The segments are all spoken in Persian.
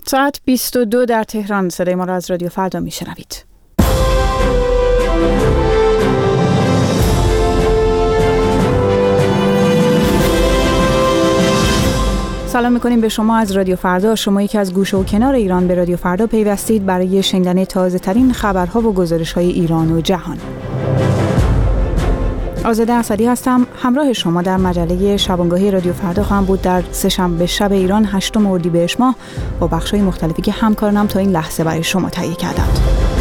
ساعت 22 در تهران. صدای ما را از رادیو فردا میشنوید. سلام میکنیم به شما از رادیو فردا. شما یکی از گوشه و کنار ایران به رادیو فردا پیوستید برای شنیدن تازه ترین خبرها و گزارش های ایران و جهان. آزاده اسدی هستم. همراه شما در مجله شبانگاهی رادیو فردا خواهم بود در سه‌شنبه شب ایران 8 اردیبهشت ماه با بخش‌های مختلفی که همکارانم تا این لحظه برای شما تهیه کردند.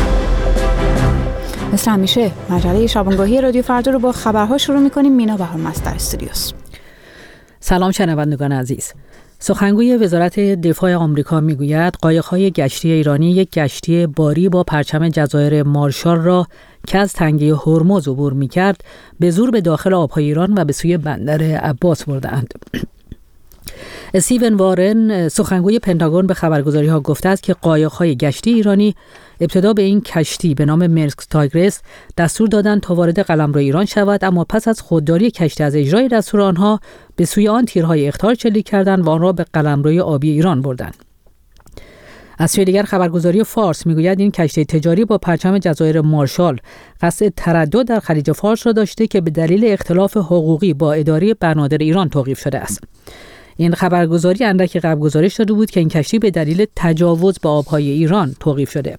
مثل همیشه مجله شبانگاهی رادیو فردا رو با خبرها شروع می‌کنیم. مینا بهارمست در استودیوست. سلام شنوندگان عزیز. سخنگوی وزارت دفاع آمریکا میگوید قایق‌های گشتی ایرانی یک کشتی باری با پرچم جزایر مارشال را که از تنگه هرمز عبور می‌کرد به زور به داخل آب‌های ایران و به سوی بندر عباس بردند. استیون وارن سخنگوی پنتاگون به خبرگزاری‌ها گفته است که قایق‌های گشتی ایرانی ابتدا به این کشتی به نام مرسک تایگرس دستور دادند تا وارد قلمرو ایران شود، اما پس از خودداری کشتی از اجرای دستور آنها به سوی آن تیرهای اخطار شلیک کردند و آن را به قلمروی آبی ایران بردند. از سوی دیگر خبرگزاری فارس میگوید این کشتی تجاری با پرچم جزایر مارشال قصد تردد در خلیج فارس را داشته که به دلیل اختلاف حقوقی با اداره بنادر ایران توقیف شده است. این خبرگزاری اندکی قبل گزارش داده بود که این کشتی به دلیل تجاوز به آبهای ایران توقیف شده.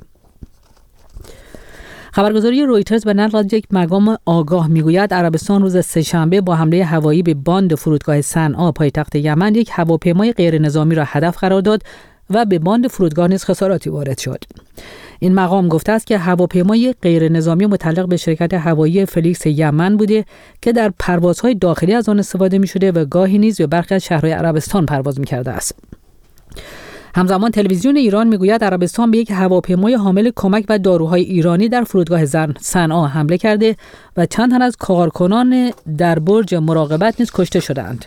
خبرگزاری رویترز به نقل از یک مقام آگاه میگوید عربستان روز سه‌شنبه با حمله هوایی به باند فرودگاه صنعا پایتخت یمن یک هواپیمای غیر نظامی را هدف قرار داد و به باند فرودگاه نیز خساراتی وارد شد. این مقام گفته است که هواپیمای غیر نظامی متعلق به شرکت هوایی فلیکس یمن بوده که در پروازهای داخلی از آن استفاده می‌شده و گاهی نیز به برخی از شهرهای عربستان پرواز می‌کرده است. همزمان تلویزیون ایران میگوید عربستان به یک هواپیمای حامل کمک و داروهای ایرانی در فرودگاه صنعا حمله کرده و چند تن از کارکنان در برج مراقبت نیز کشته شدند.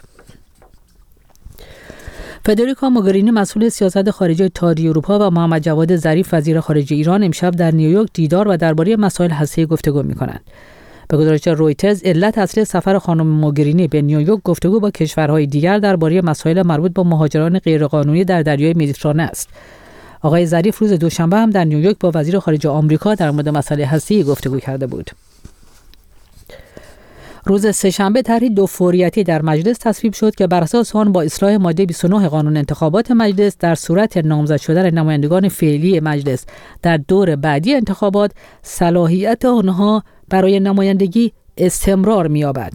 فدریکا موگرینی مسئول سیاست خارجی اتحادیه اروپا و محمد جواد ظریف وزیر خارجه ایران امشب در نیویورک دیدار و درباره مسائل هسته‌ای گفتگو می‌کنند. به گزارش رویترز علت اصلی سفر خانم موگرینی به نیویورک گفتگو با کشورهای دیگر درباره مسائل مربوط به مهاجران غیرقانونی در دریای مدیترانه است. آقای ظریف روز دوشنبه هم در نیویورک با وزیر خارجه آمریکا در مورد مسائل هسته‌ای گفتگو کرده بود. روز سه‌شنبه طرحی دوفوریتی در مجلس تصویب شد که بر اساس آن با اصلاح ماده 29 قانون انتخابات مجلس در صورت نامزد شدن نمایندگان فعلی مجلس در دور بعدی انتخابات صلاحیت آنها برای نمایندگی استمرار می‌یابد.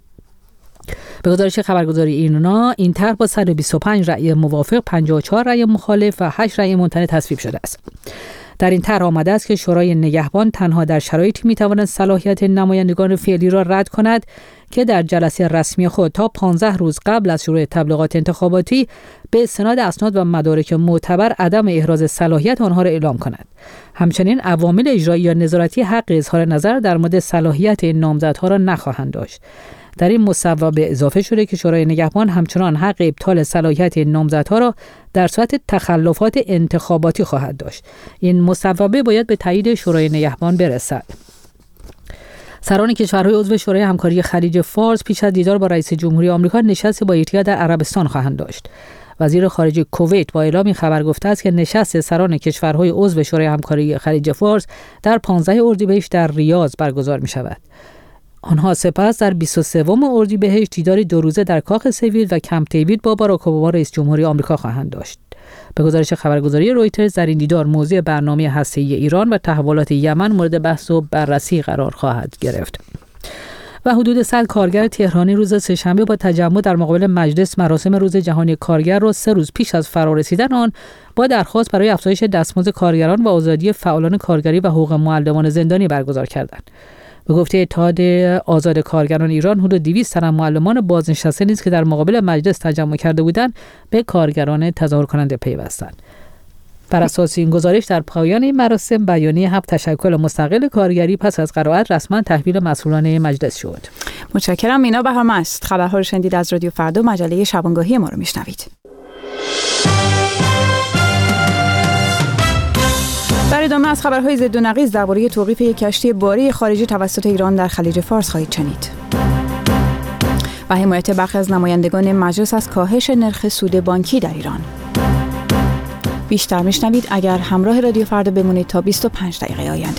به گزارش خبرگزاری ایرنا این طرح با 125 رأی موافق، 54 رأی مخالف و 8 رأی ممتنع تصویب شده است. در این طرح آمده است که شورای نگهبان تنها در شرایطی می‌تواند صلاحیت نمایندگان فعلی را رد کند که در جلسه رسمی خود تا 15 روز قبل از شروع تبلیغات انتخاباتی به استناد اسناد و مدارک معتبر عدم احراز صلاحیت آنها را اعلام کند. همچنین عوامل اجرایی یا نظارتی حق اظهار نظر در مورد صلاحیت این نامزدها را نخواهند داشت. در این مصوبه اضافه شده که شورای نگهبان همچنان حق ابطال صلاحیت نامزدها را در صورت تخلفات انتخاباتی خواهد داشت. این مصوبه باید به تایید شورای نگهبان برسد. سران کشورهای عضو شورای همکاری خلیج فارس پیش از دیدار با رئیس جمهوری آمریکا نشست با یکدیگر در عربستان خواهند داشت. وزیر خارجه کویت با اعلام این خبر گفته است که نشست سران کشورهای عضو شورای همکاری خلیج فارس در 15 اردیبهشت در ریاض برگزار می شود. آنها سپس در 23 اردیبهشت دیداری 2 روزه در کاخ سفید و کمپ دیوید با باراک اوباما رئیس جمهوری آمریکا خواهند داشت. به گزارش خبرگزاری رویترز در این دیدار موضوع برنامه هسته‌ای ایران و تحولات یمن مورد بحث و بررسی قرار خواهد گرفت. و حدود 100 کارگر تهرانی روز سه‌شنبه با تجمع در مقابل مجلس مراسم روز جهانی کارگر را 3 روز پیش از فرارسیدن آن با درخواست برای افزایش دستمزد کارگران و آزادی فعالان کارگری و حقوق معلمان زندانی برگزار کردند. به گفته اتحاد آزاد کارگران ایران حدود 200 تن معلمان بازنشسته نیز که در مقابل مجلس تجمع کرده بودند به کارگران تظاهر کننده پیوستند. بر اساس این گزارش در پایان این مراسم بیانیه 7 تشکل مستقل کارگری پس از قرائت رسما تحویل مسئولان مجلس شد. متشکرم. مینا بهارمست. خبرها رو شنیدید از رادیو فردا. مجله شبانگاهی ما رو میشنوید. در ادامه از خبرهای ضد و نقیض درباره توقیف یک کشتی باری خارجی توسط ایران در خلیج فارس خواهید شنید. و حمایت برخی از نمایندگان مجلس از کاهش نرخ سود بانکی در ایران. بیشتر میشنوید اگر همراه رادیو فردا بمونید تا 25 دقیقه آینده.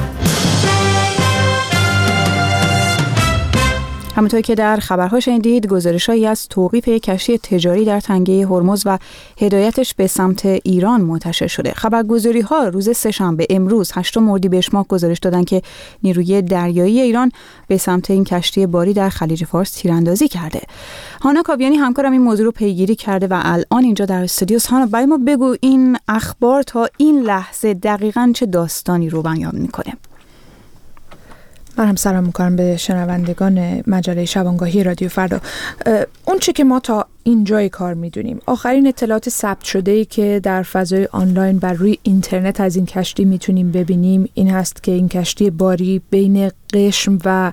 همونطور که در خبرها شنیدید، گزارش‌هایی از توقیف یک کشتی تجاری در تنگه هرمز و هدایتش به سمت ایران منتشر شده. خبرگزاری‌ها روز سه‌شنبه امروز 8 اردیبهشت ماه گزارش دادند که نیروی دریایی ایران به سمت این کشتی باری در خلیج فارس تیراندازی کرده. هانا کاویانی همکارم این موضوع رو پیگیری کرده و الان اینجا در استودیو. هانا، برای ما بگو این اخبار تا این لحظه دقیقاً چه داستانی رو بیان می‌کنه؟ من هم سلام میکنم به شنوندگان مجله شبانگاهی رادیو فردا. اون چی که ما تا اینجای کار میدونیم، آخرین اطلاعات ثبت شده‌ای که در فضای آنلاین بر روی اینترنت از این کشتی میتونیم ببینیم این هست که این کشتی باری بین قشم و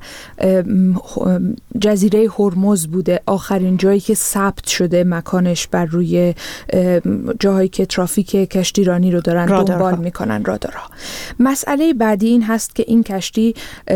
جزیره هرمز بوده. آخرین جایی که ثبت شده مکانش بر روی جاهایی که ترافیک کشتیرانی رو دارن دنبال میکنن، رادارها. مسئله بعدی این هست که این کشتی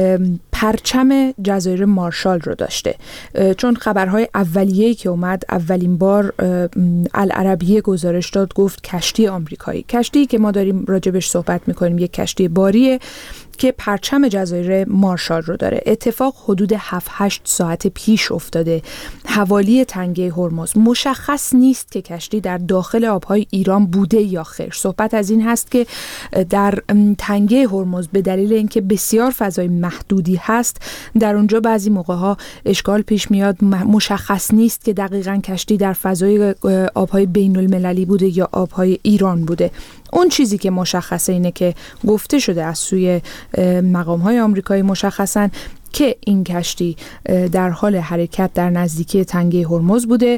پرچم جزایر مارشال رو داشته، چون خبرهای اولیه‌ای که اومد اولین بار العربیه گزارش داد، گفت کشتی آمریکایی. کشتی که ما داریم راجبش صحبت میکنیم یک کشتی باریه که پرچم جزایر مارشال رو داره. اتفاق حدود 7-8 ساعت پیش افتاده حوالی تنگه هرمز. مشخص نیست که کشتی در داخل آبهای ایران بوده یا خیر. صحبت از این هست که در تنگه هرمز به دلیل اینکه بسیار فضای محدودی هست، در اونجا بعضی موقع‌ها اشکال پیش میاد. مشخص نیست که دقیقاً کشتی در فضای آبهای بین المللی بوده یا آبهای ایران بوده. اون چیزی که مشخصه اینه که گفته شده از سوی مقام‌های آمریکایی مشخصاً که این کشتی در حال حرکت در نزدیکی تنگه هرمز بوده.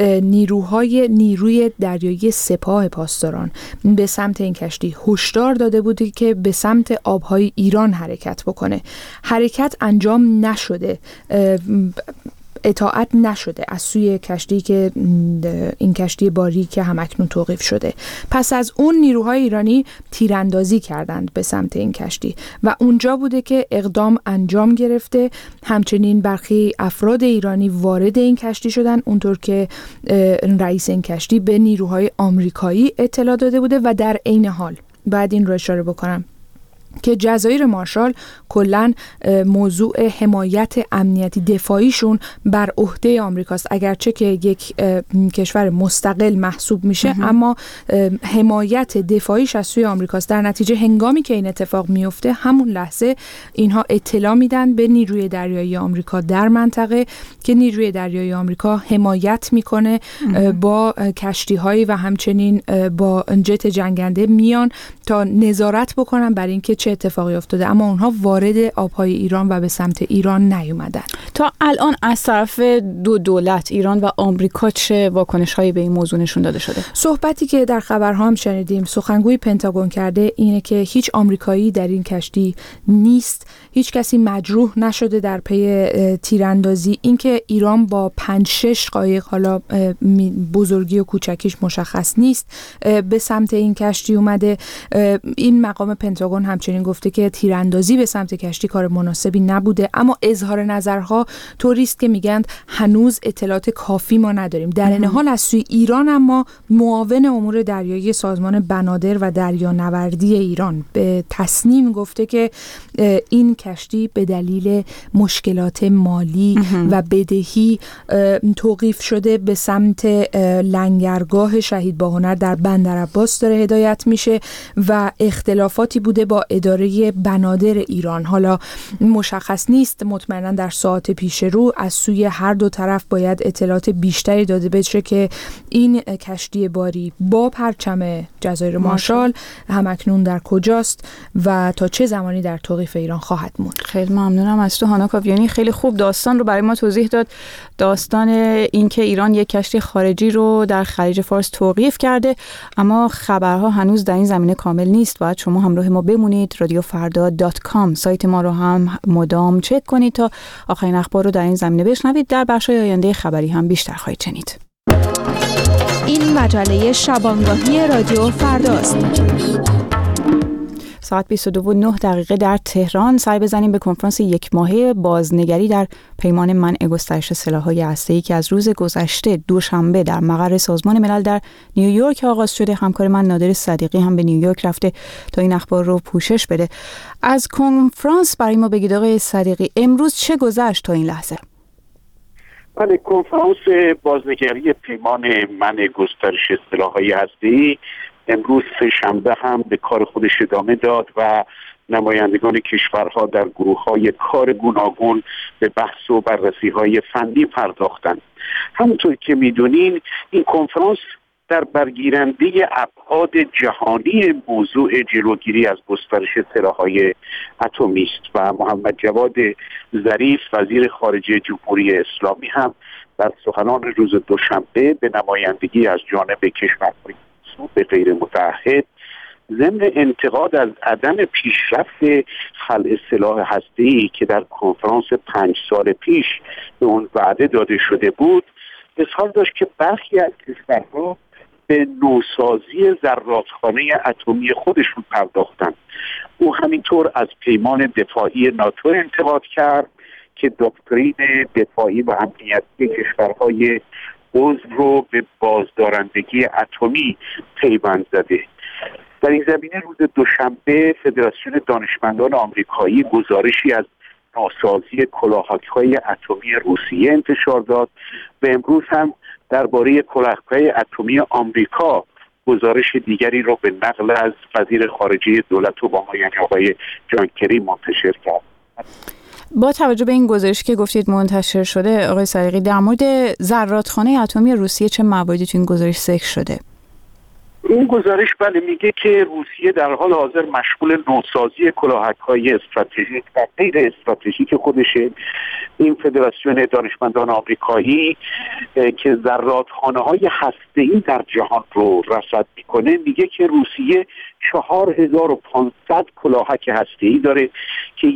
نیروی دریایی سپاه پاسداران به سمت این کشتی هشدار داده بوده که به سمت آبهای ایران حرکت بکنه. حرکت انجام نشده، اطاعت نشده از سوی کشتی که این کشتی باری که همکنون توقیف شده. پس از اون نیروهای ایرانی تیراندازی کردند به سمت این کشتی و اونجا بوده که اقدام انجام گرفته. همچنین برخی افراد ایرانی وارد این کشتی شدن، اونطور که رئیس این کشتی به نیروهای آمریکایی اطلاع داده بوده. و در عین حال بعد این رو اشاره بکنم که جزایر مارشال کلاً موضوع حمایت امنیتی دفاعیشون بر عهده آمریکاست. اگرچه که یک کشور مستقل محسوب میشه اما حمایت دفاعیش از سوی آمریکاست. در نتیجه هنگامی که این اتفاق میفته همون لحظه اینها اطلاع میدن به نیروی دریایی آمریکا در منطقه که نیروی دریایی آمریکا حمایت میکنه با کشتی‌هایی و همچنین با جت جنگنده میان تا نظارت بکنن بر اینکه چه اتفاقی افتاده، اما اونها وارد آبهای ایران و به سمت ایران نیومدن. تا الان از طرف دو دولت ایران و آمریکا چه واکنش‌هایی به این موضوع نشون داده شده؟ صحبتی که در خبرها هم شنیدیم، سخنگوی پنتاگون کرده اینه که هیچ آمریکایی در این کشتی نیست، هیچ کسی مجروح نشده در پی تیراندازی. اینکه ایران با 5-6 قایق، حالا بزرگی و کوچکیش مشخص نیست، به سمت این کشتی اومده. این مقام پنتاگون همچنین گفته که تیراندازی به سمت کشتی کار مناسبی نبوده، اما اظهار نظرها طوریست که میگن هنوز اطلاعات کافی ما نداریم. در این حال از سوی ایران اما معاون امور دریایی سازمان بنادر و دریانوردی ایران به تصنیم گفته که این کشتی به دلیل مشکلات مالی و بدهی توقیف شده، به سمت لنگرگاه شهید باهنر در بندرعباس داره هدایت میشه و اختلافاتی بوده با اداره بنادر ایران. حالا مشخص نیست، مطمئنا در ساعت پیش رو از سوی هر دو طرف باید اطلاعات بیشتری داده بشه که این کشتی باری با پرچم جزایر مارشال همکنون در کجاست و تا چه زمانی در توقیف ایران خواهد موند. خیلی ممنونم از تو هانا کاویانی، خیلی خوب داستان رو برای ما توضیح داد. داستان این که ایران یک کشتی خارجی رو در خلیج فارس توقیف کرده، اما خبرها هنوز در این زمینه کامل نیست. باید شما همراه ما بمونید. radiofarda.com سایت ما رو هم مدام چک کنید تا آخرین اخبار رو در این زمینه بشنوید. در بخش‌های آینده خبری هم بیشتر خواهید شنید. این مجله شبانگاهی رادیو فرداست. ساعت 22:09 در تهران سعی بزنیم به کنفرانس یک ماهه بازنگری در پیمان منع گسترش سلاح‌های هسته‌ای که از روز گذشته دوشنبه در مقر سازمان ملل در نیویورک آغاز شده. همکار من نادر صدیقی هم به نیویورک رفته تا این اخبار رو پوشش بده. از کنفرانس برای ما بگید آقای صدیقی، امروز چه گذشت تا این لحظه؟ بله، کنفرانس بازنگری پیمان منع گسترش سلاح‌های هسته‌ای امروز سه‌شنبه هم به کار خودش ادامه داد و نمایندگان کشورها در گروه‌های کار گوناگون به بحث و بررسی‌های فنی پرداختند. همونطور که می‌دونین این کنفرانس در برگیرنده ابعاد جهانی موضوع جلوگیری از گسترش سلاح‌های اتمی است و محمد جواد ظریف وزیر خارجه جمهوری اسلامی هم در سخنان روز دوشنبه به نمایندگی از جانب کشورهای به غیر متعهد ضمن انتقاد از عدم پیشرفت خلع سلاح هسته‌ای که در کنفرانس 5 سال پیش به اون وعده داده شده بود اظهار داشت که برخی از کشورها به نوسازی زرادخانه اتمی خودشون پرداختن. او همینطور از پیمان دفاعی ناتو انتقاد کرد که دکترین دفاعی و امنیتی کشورهای عضو رو به بازدارندگی اتمی پیوند زده. در این زمینه روز دوشنبه فدراسیون دانشمندان آمریکایی گزارشی از ناسازی کلاهک‌های اتمی روسیه انتشار داد و امروز هم درباره کلاهک‌های اتمی آمریکا گزارش دیگری رو به نقل از وزیر خارجه دولت اوباما یعنی آقای جان کری منتشر کرد. با توجه به این گزارشی که گفتید منتشر شده آقای صدیقی، در مورد زرادخانه اتمی روسیه چه مواردی تو این گزارش ذکر شده؟ این گزارش بله میگه که روسیه در حال حاضر مشغول نوسازی کلاهک‌های استراتژیک و غیر استراتژیک خودشه. این فدراسیون دانشمندان آمریکایی که زرادخانه‌های هسته‌ای در جهان رو رصد میکنه میگه که روسیه 4500 کلاهک هسته‌ای داره که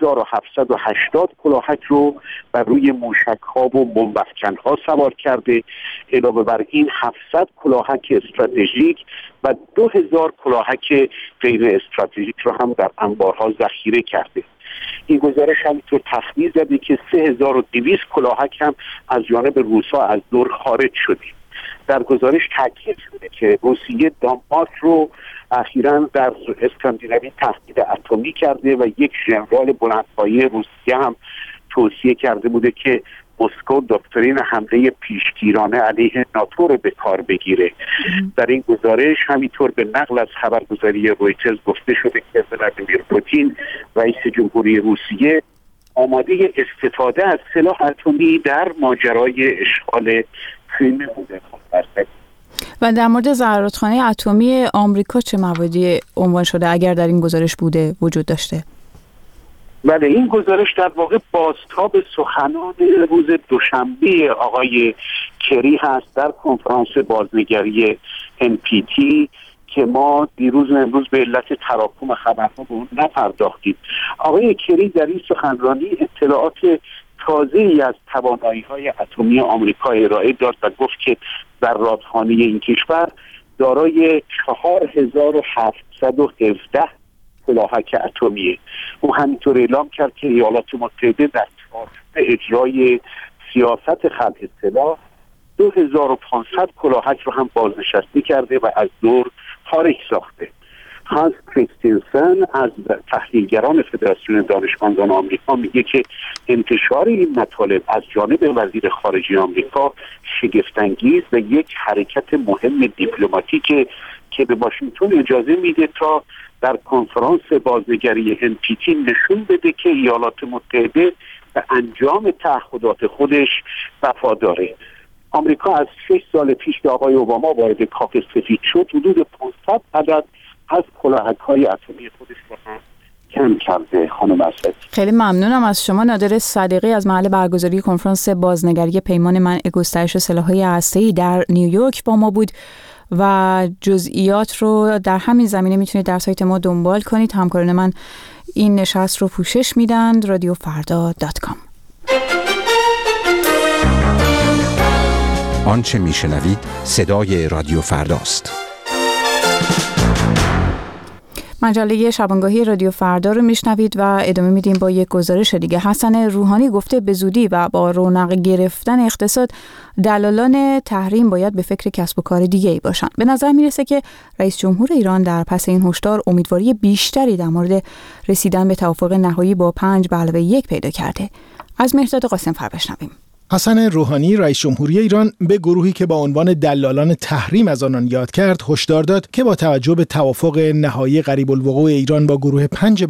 1780 کلاهک رو بر روی موشک‌ها و بمب‌افکن‌ها سوار کرده. علاوه بر این 700 کلاهک استراتژیک و 2000 کلاهک غیر استراتژیک رو هم در انبارها ذخیره کرده. این گزارش همینطور تخمین زده که 3200 کلاهک هم از جانب روس‌ها از دور خارج شده. در گزارش تاکید شده که روسیه دانمارک رو اخیراً در اسکاندیناوی تهدید اتمی کرده و یک ژنرال بلندپایه روسیه هم توصیه کرده بوده که مسکو دکترین حمله پیشگیرانه علیه ناتو رو به کار بگیره. در این گزارش همینطور به نقل از خبرگزاری رویترز گفته شده که ولادیمیر پوتین رئیس جمهوری روسیه آماده استفاده از سلاح اتمی در ماجرای اشغال کریم بوده. و در مورد زرادخانه اتمی آمریکا چه مواردی عنوان شده اگر در این گزارش بوده وجود داشته؟ بله، این گزارش در واقع بازتاب سخنان روز دوشنبه آقای کری هست در کنفرانس بازنگری NPT که ما دیروز و امروز به علت تراکم خبرها به اون نپرداختیم. آقای کری در این سخنرانی اطلاعات تازه‌ای از توانایی‌های اتمی آمریکا ارائه داد و گفت که زرادخانه این کشور دارای 4717 کلاهک اتمیه. او همینطور اعلام کرد که ایالات متحده در اجرای سیاست خلع سلاح 2500 کلاهک رو هم بازنشسته کرده و از دور خارج ساخته. هانس کریستینسن از تحلیلگران فدراسیون دانشمندان آمریکا میگه که انتشار این مطالب از جانب وزیر خارجه آمریکا شگفت‌انگیز و یک حرکت مهم دیپلماتیکه که به واشنگتن اجازه میده تا در کنفرانس بازنگری NPT نشون بده که ایالات متحده به انجام تعهدات خودش وفاداره. آمریکا از 6 سال پیش که آقای اوباما وارد کاخ سفید شد حدود 500 عدد از کلاهک‌های اتمی خودش رو هم کم کرده. خانم اسد، خیلی ممنونم از شما. نادر صدیقی از محل برگزاری کنفرانس بازنگری پیمان منع گسترش سلاح‌های هسته‌ای در نیویورک با ما بود و جزئیات رو در همین زمینه میتونید در سایت ما دنبال کنید. همکاران من این نشست رو پوشش میدن. radiofarda.com. آنچه میشنوید صدای رادیو فرداست. مجله شبانگاهی رادیو فردا رو میشنوید و ادامه میدیم با یک گزارش دیگه. حسن روحانی گفته به زودی و با رونق گرفتن اقتصاد دلالان تحریم باید به فکر کسب و کار دیگه ای باشن. به نظر میرسه که رئیس جمهور ایران در پس این هشدار امیدواری بیشتری در مورد رسیدن به توافق نهایی با 5+1 پیدا کرده. از مهرداد قاسم‌فر بشنویم. حسن روحانی رئیس جمهوری ایران به گروهی که با عنوان دلالان تحریم از آنان یاد کرد هشدار داد که با توجه به توافق نهایی قریب الوقوع ایران با گروه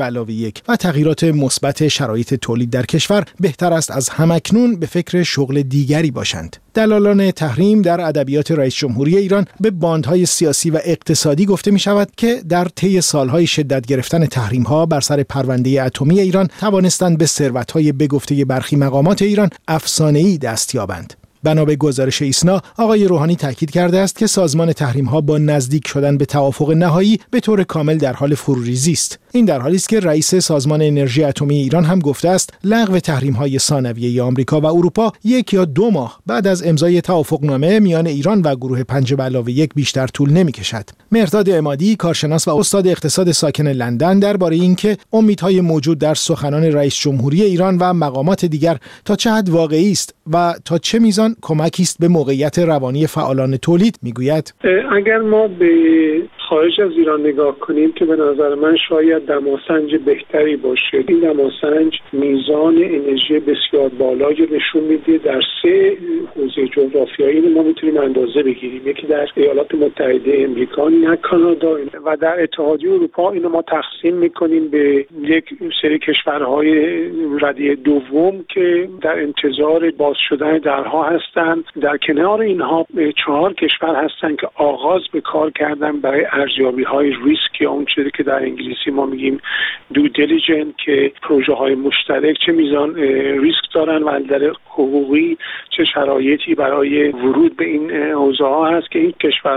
5+1 و تغییرات مثبت شرایط تولید در کشور بهتر است از همکنون به فکر شغل دیگری باشند. دلالان تحریم در ادبیات رئیس جمهوری ایران به باندهای سیاسی و اقتصادی گفته می شود که در طی سالهای شدت گرفتن تحریم‌ها بر سر پرونده اتمی ایران توانستند به ثروت‌های به گفته برخی مقامات ایران افسانه‌ای دست یابند. بنا به گزارش ایسنا، آقای روحانی تاکید کرده است که سازمان تحریم‌ها با نزدیک شدن به توافق نهایی به طور کامل در حال فروریزی است. این در حالی است که رئیس سازمان انرژی اتمی ایران هم گفته است لغو تحریم‌های ثانویه آمریکا و اروپا 1 یا 2 ماه بعد از امضای توافقنامه میان ایران و گروه 5+1 بیشتر طول نمی‌کشد. مهرداد عمادی، کارشناس و استاد اقتصاد ساکن لندن، درباره اینکه امیدهای موجود در سخنان رئیس جمهوری ایران و مقامات دیگر تا چه حد واقعی است و تا چه میزان کمکی است به موقعیت روانی فعالان تولید میگوید اگر ما به خارج از ایران نگاه کنیم که به نظر من شاید دماسنج بهتری باشه. این دماسنج میزان انرژی بسیار بالایی نشون میده در 3 حوزه جغرافیایی. ما میتونیم اندازه بگیریم. یکی در ایالات متحده امریکا، نه کانادا، و در اتحادیه اروپا. اینو ما تقسیم میکنیم به یک سری کشورهای ردیه دوم که در انتظار باز شدن درها هستند. در کنار اینها 4 کشور هستند که آغاز به کار کردن برای ارزیابی‌های ریسک یا اون چیزی که در انگلیسی ما میگیم دو دیلیجنت، که پروژه‌های مشترک چه میزان ریسک دارن و در حقوقی چه شرایطی برای ورود به این حوزه‌ها هست که این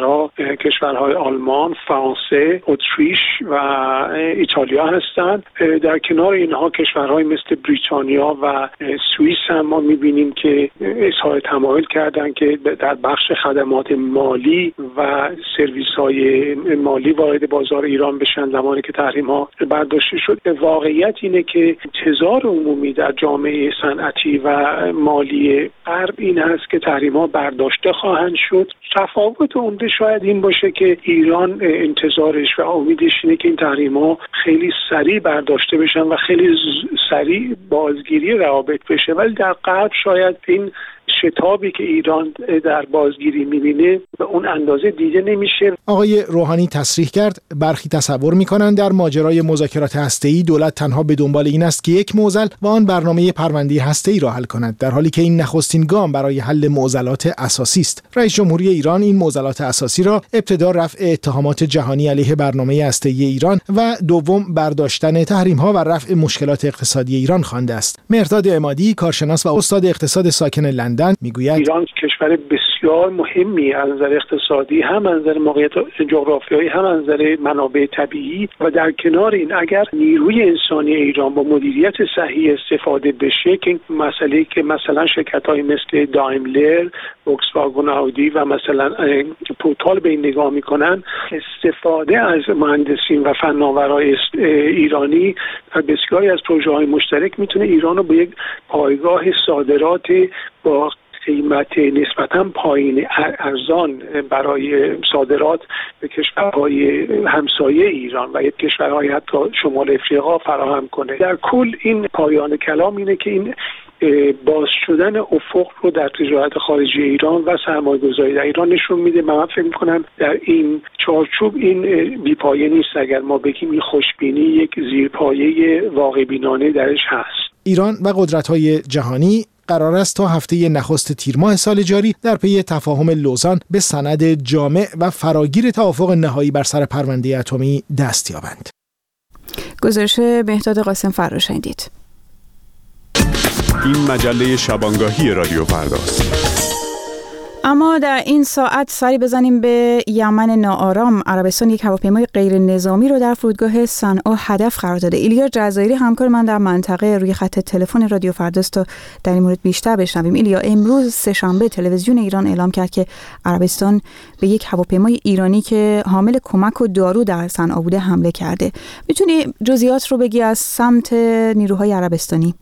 کشورهای آلمان، فرانسه، اتریش و ایتالیا هستند. در کنار اینها کشورهای مثل بریتانیا و سوئیس هم ما می‌بینیم که اظهار تمایل کردن که در بخش خدمات مالی و سرویس‌های مالی وارد بازار ایران بشن زمانی که تحریم‌ها برداشته شد. واقعیت اینه که انتظار عمومی در جامعه صنعتی و مالی غرب این هست که تحریم‌ها برداشته خواهند شد. تفاوت عمده شاید این باشه که ایران انتظارش و امیدش اینه که این تحریم‌ها خیلی سریع برداشته بشن و خیلی سریع بازگیری روابط بشه، ولی در غرب شاید این شتابی که ایران در بازگیری می‌بینه به اون اندازه دیده نمیشه. آقای روحانی تصریح کرد برخی تصور می‌کنند در ماجرای مذاکرات هسته‌ای دولت تنها به دنبال این است که یک معضل و آن برنامه پرونده هسته‌ای را حل کند، در حالی که این نخستین گام برای حل معضلات اساسی است. رئیس جمهوری ایران این معضلات اساسی را ابتدا رفع اتهامات جهانی علیه برنامه هسته‌ای ایران و دوم برداشتن تحریم‌ها و رفع مشکلات اقتصادی ایران خوانده است. مهرداد عمادی، کارشناس و استاد اقتصاد ساکن لندن، میگوید ایران کشور بسیار مهمی از نظر اقتصادی، هم از نظر موقعیت جغرافیایی، هم از نظر منابع طبیعی، و در کنار این اگر نیروی انسانی ایران با مدیریت صحیح استفاده بشه که مسئله که مثلا شرکت‌های مثل دایملر، فولکسواگن، آودی و مثلا توتال به این نگاه میکنن، استفاده از مهندسین و فناورای ایرانی در بسیاری از پروژه‌های مشترک میتونه ایران رو به یک پایگاه صادرات با قیمت نسبتاً پایین ارزان برای صادرات به کشورهای همسایه ایران و یک کشورهای حتی شمال افریقا فراهم کنه. در کل این پایان کلام اینه که این باز شدن افق رو در تجارت خارجی ایران و سرمایه‌گذاری در ایران نشون میده. من فکر می‌کنم در این چارچوب این بی‌پایه نیست. اگر ما بگیم این خوشبینی یک زیرپایه واقع بینانه درش هست. ایران و قدرت‌های جهانی قرار است تا هفته نخست تیر ماه سال جاری در پی تفاهم لوزان به سند جامع و فراگیر توافق نهایی بر سر پرونده اتمی دست یابند. گزارش مهرداد قاسم‌فر را شنیدید. این مجله شبانگاهی رادیو فرداست. اما در این ساعت سری بزنیم به یمن ناآرام. عربستان یک هواپیمای غیر نظامی رو در فرودگاه صنعا هدف قرار داده. ایلیا جزایری همکار من در منطقه روی خط تلفن رادیو فرداست تا در این مورد بیشتر بشنویم. ایلیا، امروز سه‌شنبه تلویزیون ایران اعلام کرد که عربستان به یک هواپیمای ایرانی که حامل کمک و دارو در صنعا بوده حمله کرده. میتونی جزئیات رو بگی از سمت نیروهای عربستانی؟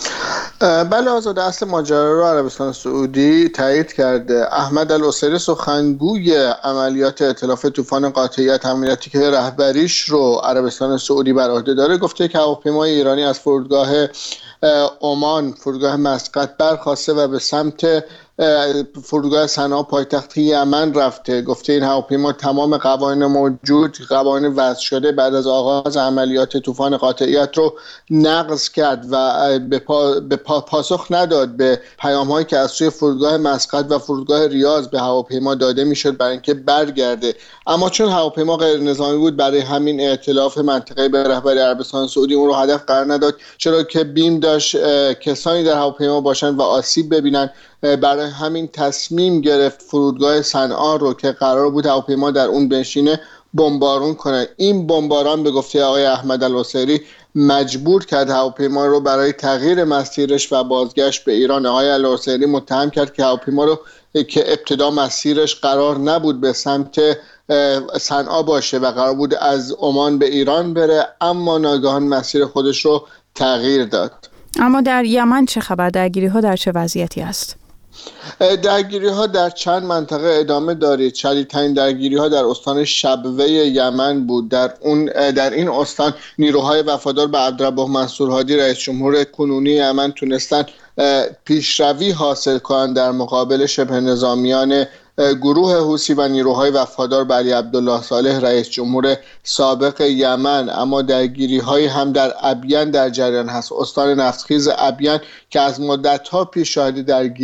بله آزاده، اصل ماجرا رو عربستان سعودی تایید کرده. احمد العسیری سخنگوی عملیات ائتلاف طوفان قاطعیت، عملیاتی که رهبریش رو عربستان سعودی بر عهده داره، گفته که هواپیمای ایرانی از فرودگاه عمان، فرودگاه مسقط برخاسته و به سمت فرودگاه صنعا پایتخت یمن رفته. گفته این هواپیما تمام قوانین موجود، قوانین وضع شده بعد از آغاز عملیات طوفان قاطعیت رو نقض کرد و به پاسخ نداد به پیام‌هایی که از سوی فرودگاه مسقط و فرودگاه ریاض به هواپیما داده میشد برای اینکه برگرده. اما چون هواپیما غیر نظامی بود، برای همین ائتلاف منطقه به رهبری عربستان سعودی اون رو هدف قرار نداد، چرا که بیم داشت کسانی در هواپیما باشن و آسیب ببینن. برای همین تصمیم گرفت فرودگاه صنعا رو که قرار بود هواپیما در اون بنشینه بمبارون کنه. این بمباران به گفته آقای احمد العسیری مجبور کرد هواپیما رو برای تغییر مسیرش و بازگشت به ایران. آقای العسیری متهم کرد که هواپیما رو که ابتدا مسیرش قرار نبود به سمت صنعا باشه و قرار بود از عمان به ایران بره، اما ناگهان مسیر خودش رو تغییر داد. اما در یمن چه خبر؟ درگیری‌ها در چه وضعیتی است؟ درگیری‌ها در چند منطقه ادامه دارید. شدیدترین درگیری‌ها در استان شبوه یمن بود. در این استان نیروهای وفادار به عبدالرب منصور هادی رئیس جمهور کنونی یمن تونستن پیشروی حاصل کنند در مقابل شبه نظامیان گروه حوثی و نیروهای وفادار به علی عبدالله صالح رئیس جمهور سابق یمن. اما درگیری‌هایی هم در ابین در جریان هست. استان نفتخیز ابین که از مدت‌ها پیش شاهد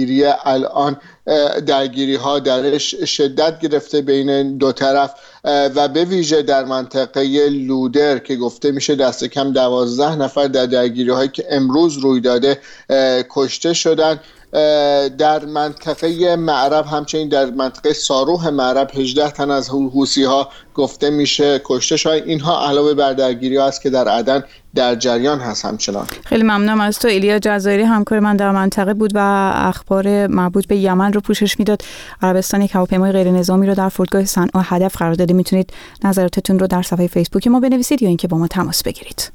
درگیری‌ها درش شدت گرفته بین دو طرف و به ویژه در منطقه لودر که گفته میشه دست کم 12 نفر در درگیری‌هایی که امروز روی داده کشته شدن. در منطقه معرب همچنین در منطقه ساروح معرب 18 تن از حوثی‌ها گفته میشه کشته شدن. اینها علاوه بر درگیری‌ها است که در عدن در جریان هست. همچنان خیلی ممنونم از تو. ایلیا جزایری همکار من در منطقه بود و اخبار مربوط به یمن رو پوشش میداد. عربستان یک هواپیمای غیر نظامی رو در فرودگاه صنعا هدف قرار داده. میتونید نظراتتون رو در صفحه فیسبوک ما بنویسید یا اینکه با ما تماس بگیرید.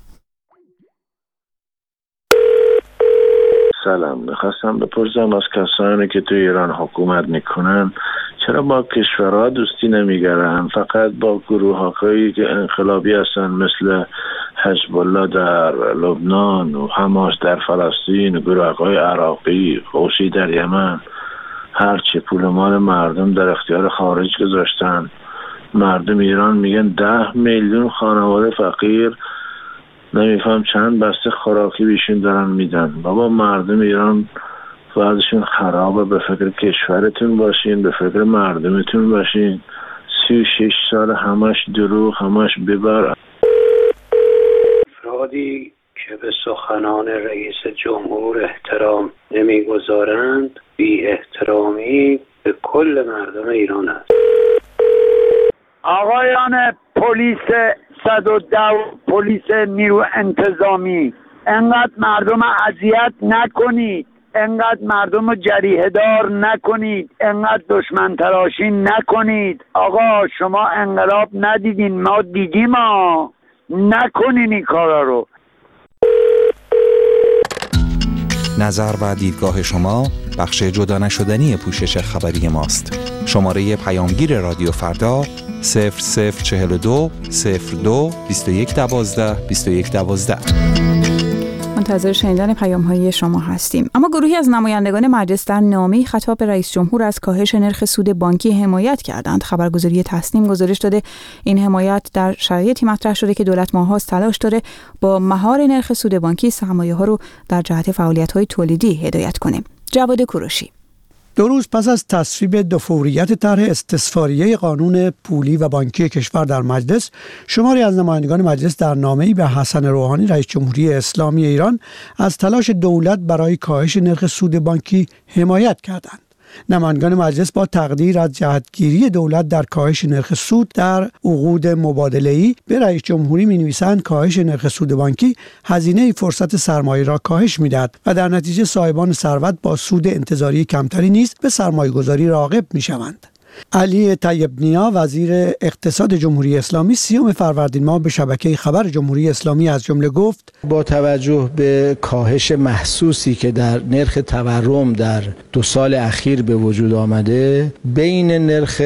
سلام، میخواستم بپرسم از کسانی که تو ایران حکومت میکنن چرا با کشورها دوستی نمیگرن، فقط با گروه‌هایی که انقلابی هستن مثل حزب الله در لبنان و حماس در فلسطین و گروه‌های عراقی، حوثی در یمن، هرچی پول مال مردم در اختیار خارج گذاشتن. مردم ایران میگن 10 میلیون خانواده فقیر نمیفهم چند بسته خوراکی بیشون دارن میدن. بابا مردم ایران وضعشون خرابه، به فکر کشورتون باشین، به فکر مردمتون باشین. 36 سال همش دروغ، همش ببر. افرادی که به سخنان رئیس جمهور احترام نمیگذارند بی احترامی به کل مردم ایران است. آقایان پلیس 110 پلیس نیرو انتظامی، انقدر مردم اذیت نکنید، انقدر مردم جریحه دار نکنید، انقدر دشمن تراشی نکنید. آقا شما انقلاب ندیدین، ما دیدیم. نکنین این کارا رو. نظر و دیدگاه شما بخش جدا نشدنی پوشش خبری ماست. شماره پیامگیر رادیو فردا 0042 02 21 12 21 12. منتظر شنیدن پیام‌های شما هستیم. اما گروهی از نمایندگان مجلس در نامه‌ای خطاب به رئیس جمهور از کاهش نرخ سود بانکی حمایت کردند. خبرگزاری تصنیم گزارش داده این حمایت در شرایطی مطرح شده که دولت ماه‌هاست تلاش داره با مهار نرخ سود بانکی سرمایه‌ها رو در جهت فعالیت‌های تولیدی هدایت کنه. جواد کوروشی. 2 روز پس از تصویب دوفوریت طرح استصفاریه قانون پولی و بانکی کشور در مجلس، شماری از نمایندگان مجلس در نامه‌ای به حسن روحانی رئیس جمهوری اسلامی ایران از تلاش دولت برای کاهش نرخ سود بانکی حمایت کردند. نمایندگان مجلس با تقدیر از جهتگیری دولت در کاهش نرخ سود در عقود مبادله‌ای به رئیس جمهوری می‌نویسند کاهش نرخ سود بانکی هزینه فرصت سرمایه را کاهش می‌دهد و در نتیجه صاحبان ثروت با سود انتظاری کمتری نیز به سرمایه‌گذاری راغب می‌شوند. علی طیب نیا وزیر اقتصاد جمهوری اسلامی 30 فروردین ماه به شبکه خبر جمهوری اسلامی از جمله گفت با توجه به کاهش محسوسی که در نرخ تورم در 2 سال اخیر به وجود آمده، بین نرخ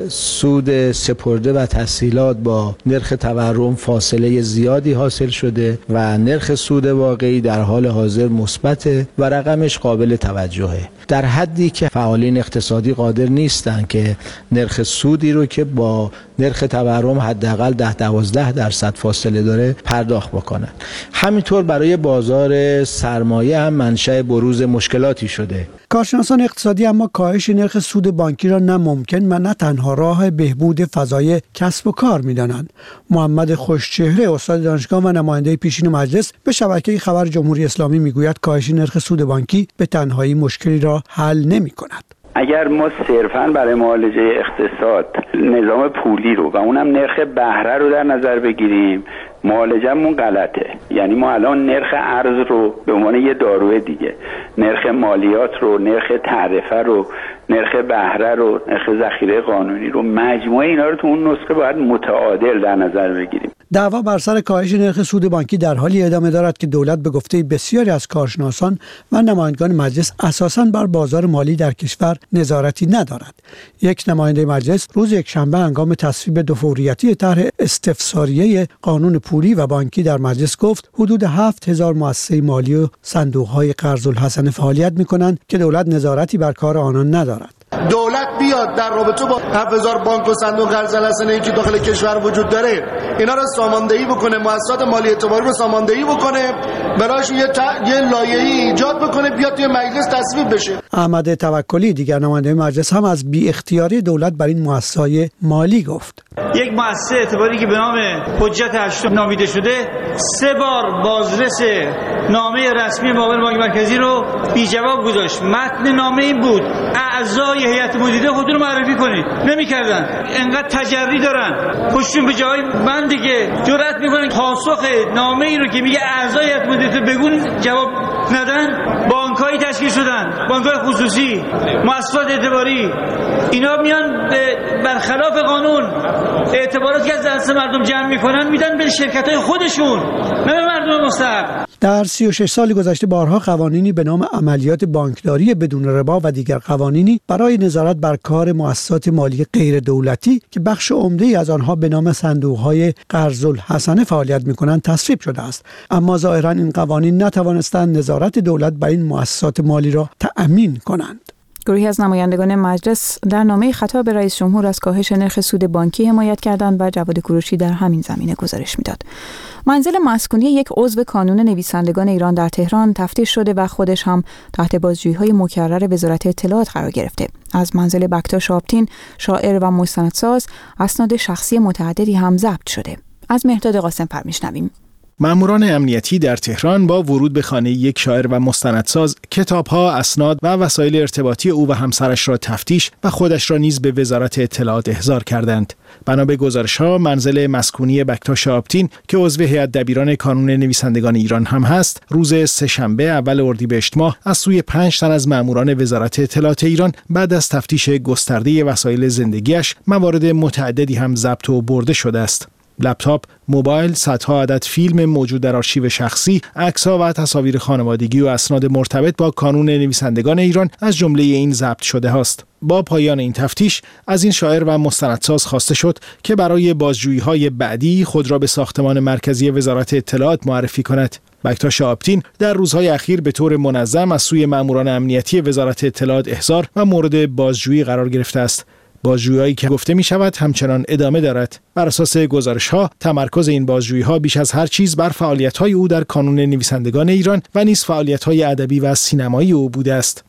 سود سپرده و تسهیلات با نرخ تورم فاصله زیادی حاصل شده و نرخ سود واقعی در حال حاضر مثبته و رقمش قابل توجهه، در حدی که فعالین اقتصادی قادر نیستند که نرخ سودی رو که با نرخ تورم حداقل 10-12% فاصله داره پرداخت بکنن. همینطور برای بازار سرمایه هم منشأ بروز مشکلاتی شده. کارشناسان اقتصادی اما کاهش نرخ سود بانکی را نه ممکن و نه تنها راه بهبود فضای کسب و کار می‌دانند. محمد خوشچهره استاد دانشگاه و نماینده پیشین مجلس به شبکه خبر جمهوری اسلامی میگوید کاهش نرخ سود بانکی به تنهایی مشکلی را حل نمی‌کند. اگر ما صرفاً برای معالجه اقتصاد نظام پولی رو و اونم نرخ بهره رو در نظر بگیریم، معالجه‌مون غلطه. یعنی ما الان نرخ ارز رو به عنوان یه داروی دیگه، نرخ مالیات رو، نرخ تعرفه رو، نرخ بهره رو، نرخ ذخیره قانونی رو، مجموعه اینا رو تو اون نسخه باید متعادل در نظر بگیریم. دعوا بر سر کاهش نرخ سود بانکی در حالی ادامه دارد که دولت به گفته بسیاری از کارشناسان و نمایندگان مجلس اساساً بر بازار مالی در کشور نظارتی ندارد. یک نماینده مجلس روز یکشنبه هنگام تصویب دفعیتی طرح استفساریه قانون پولی و بانکی در مجلس گفت حدود 7000 مؤسسه مالی و صندوق‌های قرض الحسنه فعالیت می‌کنند که دولت نظارتی بر کار آنان ندارد. دولت بیاد در رابطه با 7000 بانک و صندوق قرض الحسنه‌ای که داخل کشور وجود داره اینا رو ساماندهی بکنه، مؤسسات مالی اعتباری رو ساماندهی بکنه، برایشون یه لایحه‌ای ایجاد بکنه، بیاد توی مجلس تصویب بشه. احمد توکلی دیگر نماینده مجلس هم از بی اختیاری دولت بر این مؤسسات مالی گفت. یک مؤسسه اعتباری که به نام حجت 8 نامیده شده 3 بار بازرس نامه رسمی معاون بانک مرکزی رو بی جواب گذاشت. متن نامه این بود اعضای هیئت مدیره خودتون رو معرفی کنید، نمی‌کردن. انقدر تجری دارن پشتون به جای من دیگه جرأت می‌کنن پاسخ نامه ای رو که میگه اعضای هیئت مدیره بگون جواب ندن. بانک‌های تشکیل شدن، بانک‌های خصوصی، مؤسسات اعتباری، اینا میان برخلاف قانون اعتباراتی که از دست مردم جمع میکنن میدن به شرکت‌های خودشون، نه به مردم مستحق. در 36 سال گذشته بارها قوانینی به نام عملیات بانکداری بدون ربا و دیگر قوانینی برای نظارت بر کار مؤسسات مالی غیر دولتی که بخش عمده‌ای از آنها به نام صندوق‌های قرض الحسنه فعالیت می‌کنند تصویب شده است، اما ظاهراً این قوانین نتوانستند نظارت دولت بر این مؤسسات مالی را تأمین کنند. گروهی از نمایندگان مجلس در نامه خطاب به رئیس جمهور از کاهش نرخ سود بانکی حمایت کردند و جواد کوروشی در همین زمینه گزارش میداد. منزل مسکونی یک عضو کانون نویسندگان ایران در تهران تفتیش شده و خودش هم تحت بازجویی‌های مکرر وزارت اطلاعات قرار گرفته. از منزل بکتاش آبتین، شاعر و مستندساز، اسناد شخصی متعددی هم ضبط شده. از مهرداد قاسم‌فر میشنویم. ماموران امنیتی در تهران با ورود به خانه یک شاعر و مستندساز کتاب‌ها، اسناد و وسایل ارتباطی او و همسرش را تفتیش و خودش را نیز به وزارت اطلاعات احضار کردند. بنا به گزارش‌ها منزل مسکونی بکتاش آبتین که عضو هیئت دبیران کانون نویسندگان ایران هم هست، روز سه‌شنبه اول اردیبهشت ماه از سوی 5 تن از ماموران وزارت اطلاعات ایران بعد از تفتیش گسترده وسایل زندگیش موارد متعددی هم ضبط و برده شده است. لپتاپ، موبایل، صدها عدد فیلم موجود در آرشیو شخصی، عکس‌ها و تصاویر خانوادگی و اسناد مرتبط با کانون نویسندگان ایران از جمله این ضبط شده است. با پایان این تفتیش از این شاعر و مستندساز خواسته شد که برای بازجویی‌های بعدی خود را به ساختمان مرکزی وزارت اطلاعات معرفی کند. بکتاش آبتین در روزهای اخیر به طور منظم از سوی ماموران امنیتی وزارت اطلاعات احضار و مورد بازجویی قرار گرفته است. بازجویی‌هایی که گفته می شود همچنان ادامه دارد. بر اساس گزارش‌ها تمرکز این بازجویی‌ها بیش از هر چیز بر فعالیت‌های او در کانون نویسندگان ایران و نیز فعالیت‌های ادبی و سینمایی او بوده است.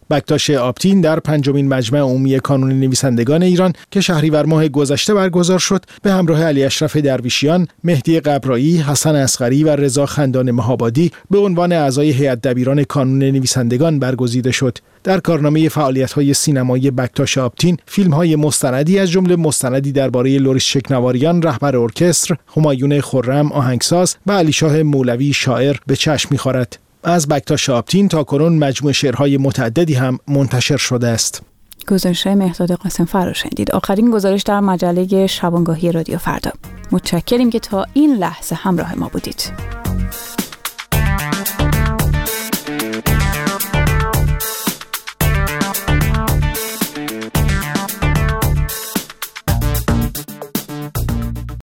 بکتاش آپتین در 5مین مجمع عمومی کانون نویسندگان ایران که شهریور ماه گذشته برگزار شد به همراه علی اشرف درویشیان، مهدی قبرایی، حسن اصغری و رضا خندان مهابادی به عنوان اعضای هیئت دبیران کانون نویسندگان برگزیده شد. در کارنامه فعالیت‌های سینمایی بکتاش آپتین، فیلم‌های مستندی از جمله مستندی درباره لوریس شکنواریان رهبر ارکستر، همایون خرم آهنگساز و علیشاه مولوی شاعر به چشم می‌خورد. از بکتاش آپتین تاکنون مجموعه شعرهای متعددی هم منتشر شده است. گزارش مهرداد قاسم فرا شنیدید. آخرین گزارش در مجله شبانگاهی رادیو فردا. متشکریم که تا این لحظه همراه ما بودید.